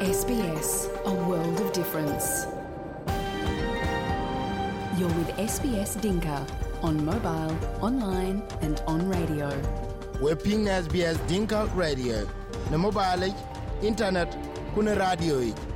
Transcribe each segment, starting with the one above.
SBS, a world of difference. You're with SBS Dinka on mobile, online and on radio. We're ping SBS Dinka Radio. Na mobile, internet, kuna radio.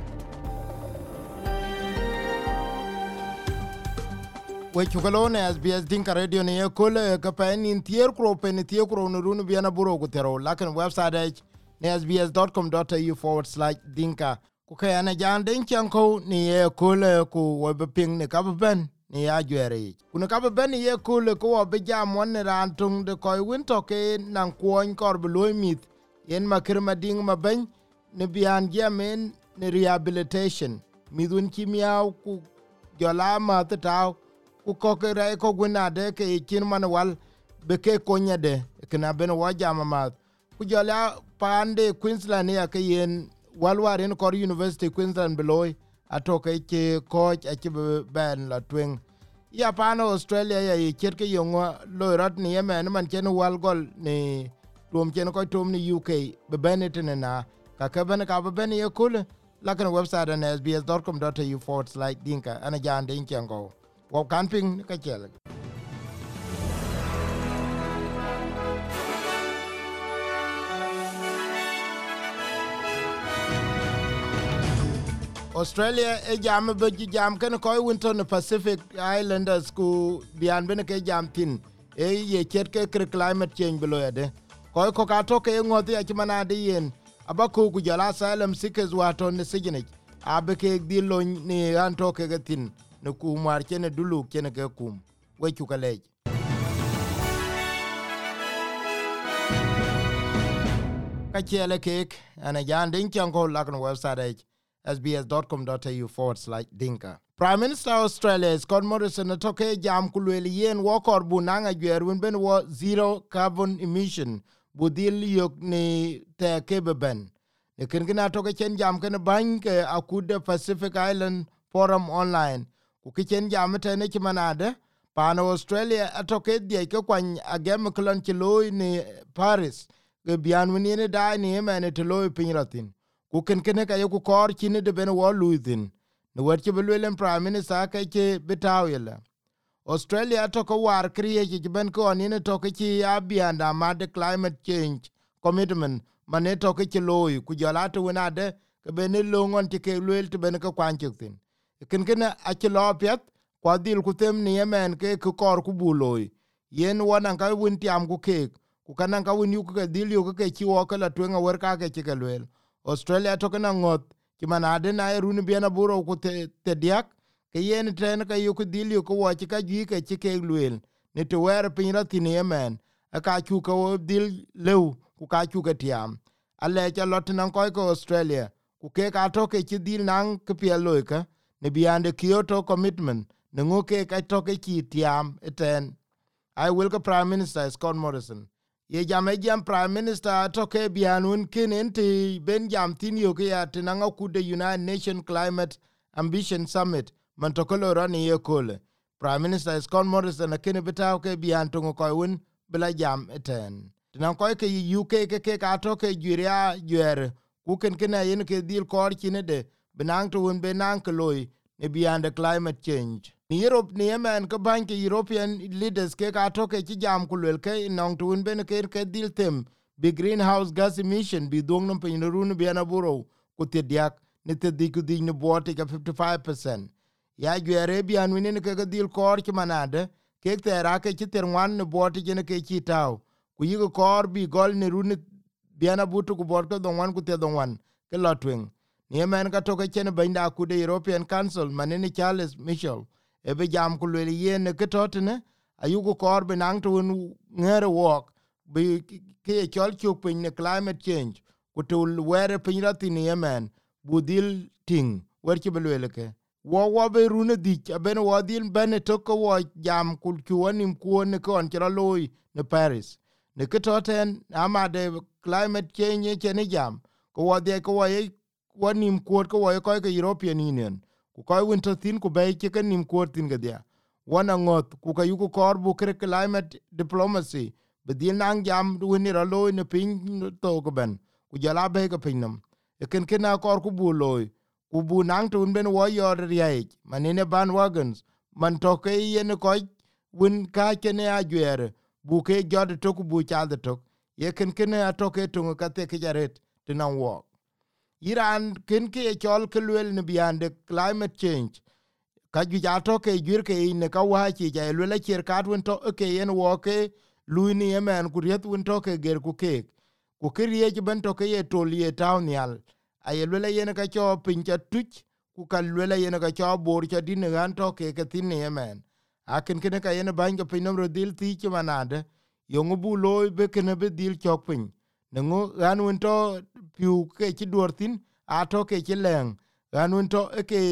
We chukalone SBS Dinka Radio ne kole ka pen in tier kro nurunu biana buro gutero lakin website ne sbs.com.au/dinka ku kayana jande chanko ni kole ku webping ne kabben ni ajere kuna kabben ye kole ku obja mon rantung de koy winto ke nan kwon kor bloimit yen makirma ding maben ne bian jamen ne rehabilitation midun kimiaw ku jola ma taw ku kokere ko gunade ke kin manwal be ke konyade kana ben wajama ma ku jola pande Queensland ya ke yen walwaren kor University Queensland beloy atoke ke coach ake ben la twing ya pano Australia ya yirke yongo lorat ni yemen man chen wal gol ni tum chen ko tum ni UK be benetene na ka ben ye kul lakan website na sbs.com.au/dinka ana jande inchango wo camping ka chele Australia jam be jam kan ko Winton Pacific Islanders ku bian ben ke jam tin ye chet ke climate change below yade ko ka to ke ngoti a chimana de yen abaku ku jala asylum seekers wato ne sigine abeke dilo ni an to ke tin ne ku mar chene dulu chene ke kum we chu kale ka chele ke ana jandin chango lakon website sbs.com.au/dinka. Prime Minister Australia Scott Morrison toke jam kulweli yen wokor bunanga gwerun ben wo zero carbon emission budil yok ni te kebeben. Ne kengina toke chen jam ken bank akude Pacific Island Forum online. Ku kichen jam te ne chimanade pano Australia atoke die ke kwan agem klon chloy ni Paris ge bianwini ne dai ni emene tloy pinratin. Ku ken ka yoku kor chine de ben wo luithin ne werche belwelen Prime Minister ka che betawela Australia to ko war kriye che ben ko ni ne to ke chi abianda mad climate change commitment mane to ke loy ku jala to wenade ke ben longon ti ke lwel te ben ko kwanchuktin ken a che lopet kwa dil ku tem ni yemen ke ku kor ku buloy yen wona ka winti am ku ke ku kanan ka win yu ke dil yu ke chi wo ka la twenga wer ka ke ke lwel Australia tokena ngot kimanade na runu biana buro ku te diak ke yen ten ka yuku dilio ko wachi ka gi ke chike luel ne to wer pinra tini yemen aka chu ko dil lew ku ka chu ke tiam alle cha lot nan ko Australia ku ke ka to ke chi dil nan ke pieloika ne biande Kyoto commitment ne ngoke ka to ke chi tiam eten I will go Prime Minister Scott Morrison ye jam Prime Minister toke bianun kinenti ben jam tin yo ke atinanga ku the United Nations Climate Ambition Summit mantokolo rani ye kole Prime Minister Scott Morrison akene betaw ke bian tongo ko won bela jam eten tinan ko ke UK ke ka toke juria juer ku ken yen ke dil kor kinede benang to won benang kloy ne bian the climate change ni Europe ni Yemen ka bank European leaders ke ka toke ci jam kulwel ke nong tun ben ke dil tem bi greenhouse gas emission bi dong no pin runu bi na buro ku te diak ne te diku di ne bote ka 55% ya gere bi an wini ke dil kor ki manade ke te ra ke ci terwan ne bote ne ke ci taw ku yi kor bi gol ne runu bi na butu ku bot ko don wan ku te don wan ke lotwing ni Yemen ka toke chen benda ku the European Council manene Charles Michel ebe jam kulweli yen ke totene ayugo kor benang to ngere walk be ke chol chuk pin ne climate change kutul were pin ratini Yemen budil ting werche belwele ke wo be rune dik ben wo dil ben to ko wo jam kul kuonim kuon ko on chra loy ne Paris ne ke toten amade climate change chene jam ko wo de ko wo nim kuot ko wo ko European Union ku koy winter thin ku bay ke nim kortin gadia wana ngot ku ka yuku kor bu kre climate diplomacy be din nang jam wini ralo ne pin to ko ben ku jala be ko pinam ken akor ku bu loy ku bu nang tun ben wo yor riai manine ban wagons man to ke yen ko win ka ken agwer bu ke jod to ku bu cha de to ye ken atoke to ka te ke jaret tinan wo Iran ken ke chol ke lwel ne biande climate change ka ju ja to ke jur ke ne ka wa chi ja lwel cher ka tun to ke yen wo ke luini yemen ku riet un to ke ger ku kriye ben to ke ye to lie town yal ay lwel yen ka cho pin cha tuch ku ka lwel yen ka cho bor cha din gan to ke tin yemen akin ken ka yen ban ga pinam ro dil ti chi manade yongu bu loy be ken be dil chok pin nengo gan un to piu ke chi dortin ato ke chi leng gan un to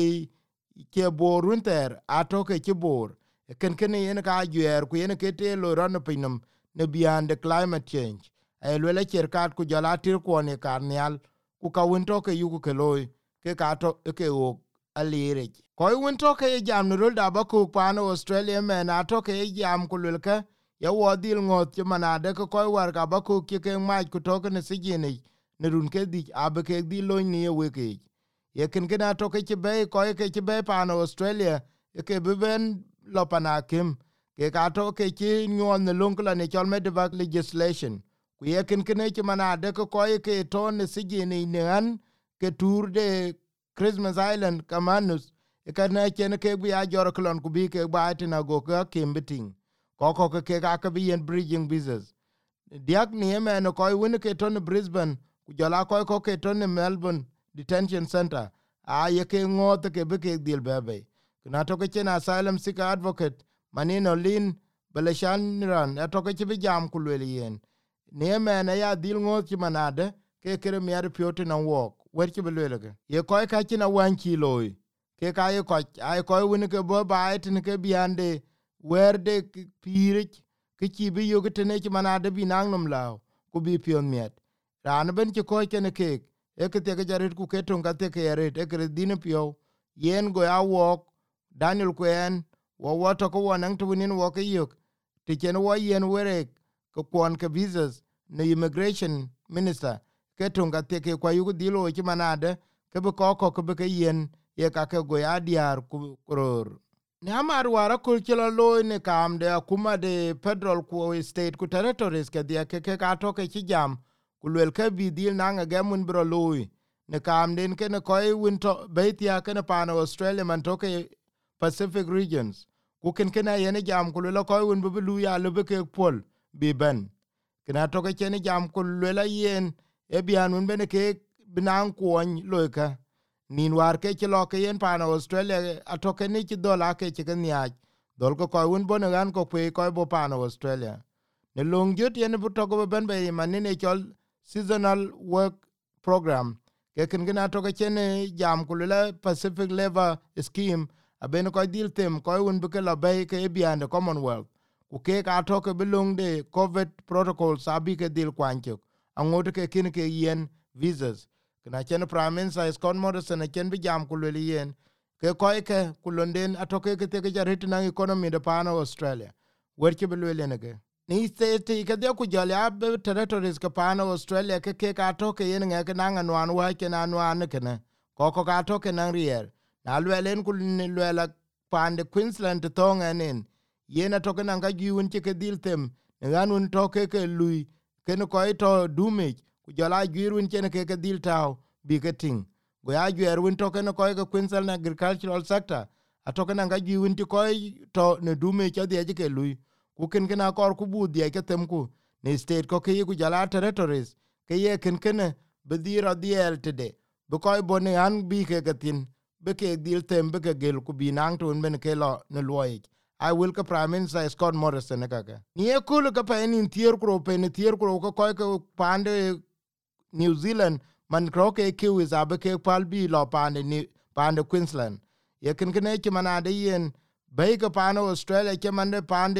ke borun ter ato ke chi bor ken yen ka gyer ku yen ke te lo ran pinam ne beyond the climate change ay lo le cher kat ku jala tir ko ne karnial ku ka un to ke yu ke loy ke ka to ke o alire ko un to ke jam no da ba ku pa no Australia men ato ke jam ku le ke ya wo dil ngot che manade ko war ka ba ku ke ma ku to ke ne sigini ne run ke di abe ke di lo ni we ke ye ken gena to ke be ko ke be pa no Australia ke be ben lo pana kim ke ka to ke chi nyon ne lung la ne chol medvac legislation ku ye ken ke manade ko ke to ne sigini ne an ke tour de Christmas Island kamanus ka na ken ke bi a jor klon ku bi ke ba tina go ka kimbiting ko ke ka bi en bridging business diak ni yemen ko win ke to Brisbane ku jala ko ke to Melbourne detention center a ye ke ngot ke be ke dil bebe na to ke na asylum seeker advocate manino lin beleshan ran to ke bi jam ku le yen ni yemen ya dil ngot ki manade ke kere mi ar piote na wok wer ki be le ke ye ko ka na wan ki loy ke ka ye ko ai ko win ke bo ba tin ke biande wer de pire ke chi bi yo ke ne chi manade bi nang nom lao ku bi pion miet ran ben ki ko ke ne ke e ke te ke jarit ku ke ton ka te ke yaret e ke din pio yen go ya wo Daniel Kuen wo to ko nang tu nin wo ke yo ti chen wo yen were ko kon ke visas ne immigration minister ke ton ka te ke kwa yu dilo chi manade ke be ko ke be ke yen ye ka ke go ya diar ku ror ne amar wara kul chilo lo ne kam de akuma de federal ku state ku territories ke dia ke ka to ke chi jam ku lel ke bi dil na nga gemun bro lo ne kam den ke ne ko win to betia ke ne pa no Australia man to ke Pacific regions ku ken na ye ne jam ku lo ko win bu lu ya lo be ke pol bi ben kena to ke ne jam ku lo yen e bianun be ne ke binan ku lo ka nin war ke ti lo ke yen pa no Australia atoke ni ti dola ke ti nya dol ko un bon gan ko pe ko bo pa no Australia ne long jot yen bu to go ben be man ne chol seasonal work program ke ken gina to ke ne jam ku le Pacific Labor Scheme aben ko dil tem ko un bu ke la be ke beyond the Commonwealth ku ke ka to ke belong de COVID protocols abi ke dil kwancho angoto ke kin ke yen visas na chen prime minister Scott Morrison chen bi jam ku le yen ke ku London atoke ke te ke jarit na economy de pano Australia wer ke bi le ne ke ni state ke de ku jala be territories ke pano Australia ke ka to ke yen nge na ngan wa ke na wan ke ne ko ka to ke na rier na lwelen ku ne lwela pande Queensland to ngenen yen atoke na ga giun ke dil tem nganun to ke lui ke ne ko to dumich ku jala girun chen ke dil taw bi ke ting go ya gyer win to ken ko ke Queensland agricultural sector atoke na ga giun ti ko to ne dume che de ke lui ku ken na kor ku bu de ke tem ku ne state ko ke ku jala territories ke ye ken be dira diel tede be ko bone an bi ke tin be ke dil tem be ke gel ku bi nang to ben ke lo ne loy I will ka Prime Minister Scott Morrison kaka ni e kulu ka pa en tier kro pe ne tier kro ko pande New Zealand man kroke ke is abe ke palbi lo pande Queensland ye ken ke manade yen be ka pano Australia ke mande pande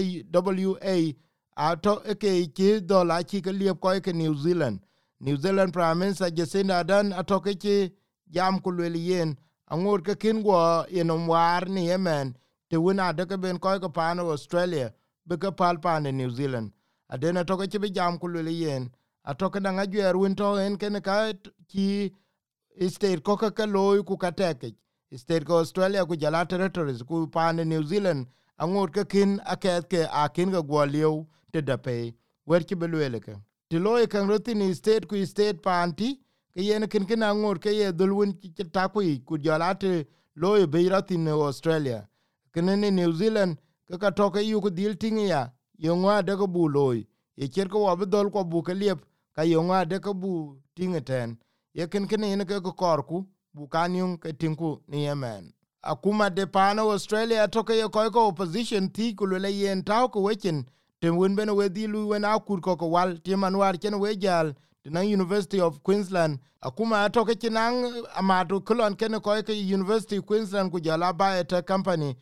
WA ato ke dola ki ke liep ko ke New Zealand Prime Minister Jacinda Ardern ato ke jam ku le yen angor ke kin go yen war ni yemen te wina de ke ben ko pano Australia be ke pal pande New Zealand adena to ke bi jam ku le yen atoke na ngajwer win to en ken ka ki state ko ka loy ku ka teke state ko Australia ku jala territories ku pan New Zealand angot ka kin aket ke akin ga gwaliu te da pe wer ki belwele ke ti loy kan rotini state ku state panti ke yen kin kin angot ke ye dulwin ki ta ku jala te loy be ratin Australia kenene New Zealand ka toke yu ku dil tingia yongwa de ko bu loy ye cher ko abdol ko bu ke liep ka yongwa de ko bu tingeten ye kin kin ke ko korku bu kanyung ke tinku ni yemen akuma de pano Australia toke ye ko opposition ti ku le yen taw ko wekin te won bene we dilu wen akur ko wal ti manwar ken we jal na University of Queensland akuma toke kinang amatu kulon ken ko ke University of Queensland ku jala Biotech Company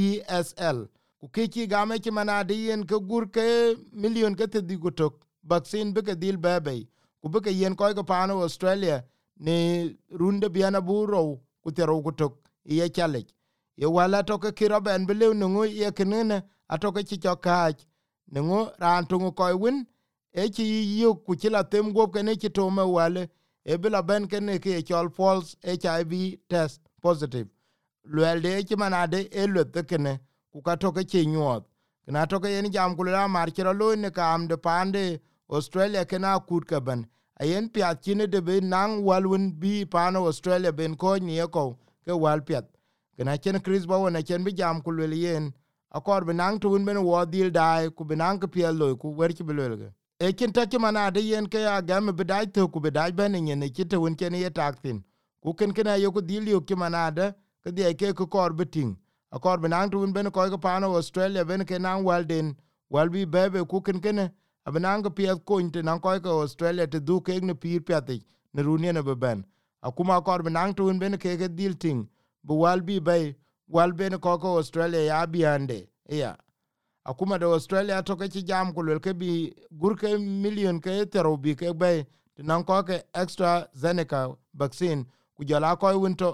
CSL ku kiki game ki manade yen ke gur ke million ke te digutok vaccine be ke dil bebe ku be ke yen ko pano Australia ne runde biana buro ku tero gutok ye chale ye wala to ke kiroben belew no ye kenene atoke chi chokaj no ran tungu ko win e chi yu ku chila tem go ke ne chi to me wale e bila ben ke ne ke chol false HIV test positive luelde chi manade e lwete kene ku ka toke chi nyuot na toke yen jam kula mar chiro lo ne kam de pande Australia kena kut kaban ayen piat chine de be nang walwen bi pano Australia ben ko ni ko ke wal piat kena chen Chris Bowen na chen bi jam kula yen akor benang tun ben wo dil dai ku benang ke piel lo ku wer chi belege e kin ta chi manade yen ke ya gam be dai to ku be dai ben ne chite won chen ye taktin ku ken kena yo ku dil yo ki manade ke de ke ko kor beting akor benang tun ben ko pano Australia ben ke nang walden walbi bebe ku ken ken abanang ke piel ko inte nang ko Australia te du ke ne pir piati ne runie ne beben akuma kor benang tun ben ke dil ting bu walbi bay wal ben ko Australia ya biande ya akuma de Australia to ke jam ko ke bi gurke million ke tero bi ke bay nan ko ke extra Zeneca vaccine ku jala ko winto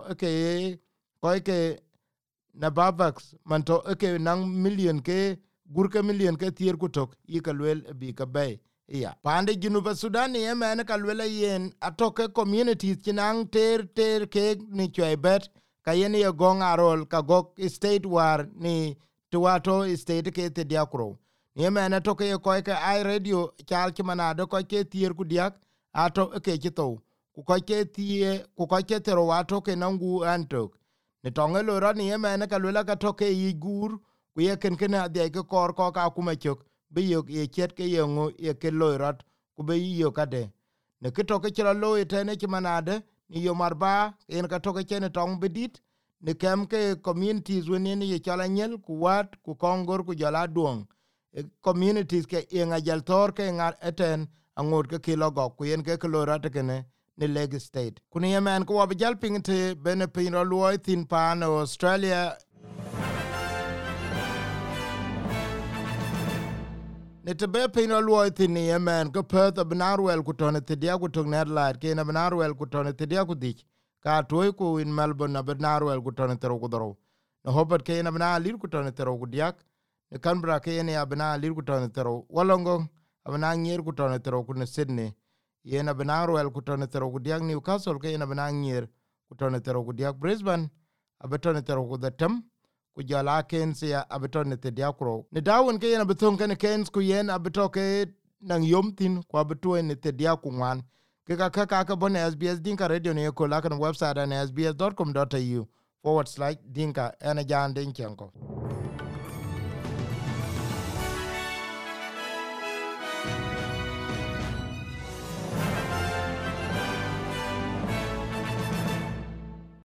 ke na Bavax man to ke nan million ke gurke million ke tier ku tok yikalwel bi ka bay ya pande Junuba Sudan ye men ka lwela yen atoke communities kinang ter ke ni chwebet kayen ye gong arol ka gok state war ni tuwato state ke te diakro ye mena to ke ko ke I radio chal ki manado ko ke tier ku diak ato ke kito ku ko ke tie ku ko ke tero wato ke nangu antok ne tongelo ro ni ye mena ka lula ka to ke igur ku ye ken ade ke kor ko ka kuma chok bi yo ye chet ke ye ngo ye ke loirat ku be yo kade ne ke to ke chira lo etene ki manade ni yo marba en ka toke chene tong bedit ne kem ke communities woni ni ye chala nyel ku wat ku kongor ku jala duong communities ke yenga jal tor ke ngar eten angor ke kilogo ku yen ke klora te kene ne leg state kuni yemen ku ob jal pingte bene pino luoi tin pan Australia ne te be pino luoi tin yemen ko Perth Benarwel ku tone te dia ku tok Adelaide ke na Benarwel ku tone te dia ku dik ka toy ku in Melbourne na Benarwel ku tone te ro ku dro no Hobart ke na Benalir ku tone te ro ku diak ne Canberra ke ne Benalir ku tone te ro Wollongong abana nyer ku tone te ro ku ne Sydney ye na Benarwel ku tone te ro ku diak Newcastle ke na Benanyer ku tone te ro ku diak Brisbane abetone te ro ku the Tem ku jala Cairns ya abetone te diakro ne dawon ke na beton ke Cairns ku yen abetoke nang yomtin ku abetone ne te diaku wan ke ka bon SBS Dinka Radio ne ko la kan website na sbs.com.au/dinka ena jan den chenko